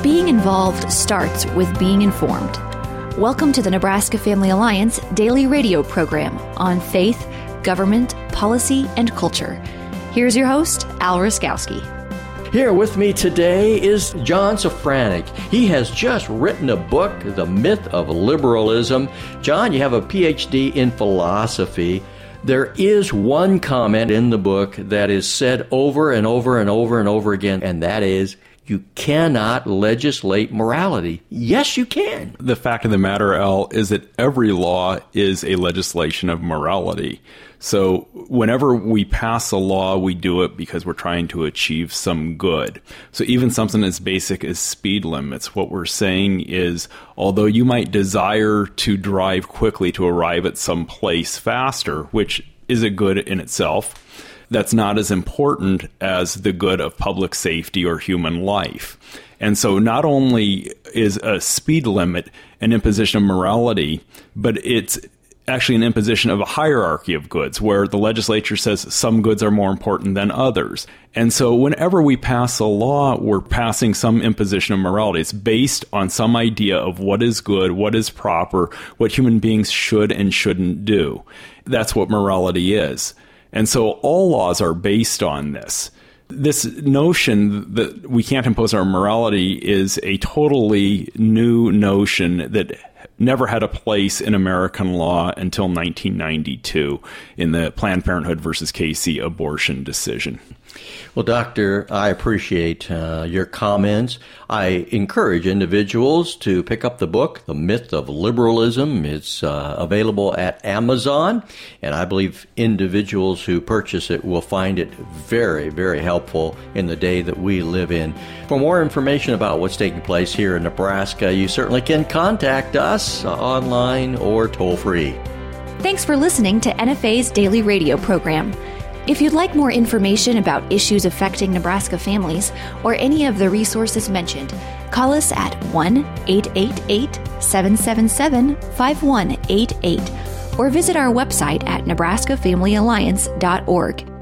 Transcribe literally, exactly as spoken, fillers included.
Being involved starts with being informed. Welcome to the Nebraska Family Alliance daily radio program on faith, government, policy, and culture. Here's your host, Al Ruskowski. Here with me today is John Safranek. He has just written a book, The Myth of Liberalism. John, you have a P H D in philosophy. There is one comment in the book that is said over and over and over and over again, and that is, you cannot legislate morality. Yes, you can. The fact of the matter, Al, is that every law is a legislation of morality. So whenever we pass a law, we do it because we're trying to achieve some good. So even something as basic as speed limits, what we're saying is, although you might desire to drive quickly to arrive at some place faster, which is a good in itself, that's not as important as the good of public safety or human life. And so not only is a speed limit an imposition of morality, but it's actually an imposition of a hierarchy of goods where the legislature says some goods are more important than others. And so whenever we pass a law, we're passing some imposition of morality. It's based on some idea of what is good, what is proper, what human beings should and shouldn't do. That's what morality is. And so all laws are based on this. This notion that we can't impose our morality is a totally new notion that never had a place in American law until nineteen ninety-two in the Planned Parenthood versus Casey abortion decision. Well, Doctor, I appreciate uh, your comments. I encourage individuals to pick up the book, The Myth of Liberalism. It's uh, available at Amazon, and I believe individuals who purchase it will find it very, very helpful in the day that we live in. For more information about what's taking place here in Nebraska, you certainly can contact us uh, online or toll-free. Thanks for listening to N F A's daily radio program. If you'd like more information about issues affecting Nebraska families or any of the resources mentioned, call us at one eight eight eight, seven seven seven, five one eight eight or visit our website at nebraska family alliance dot org.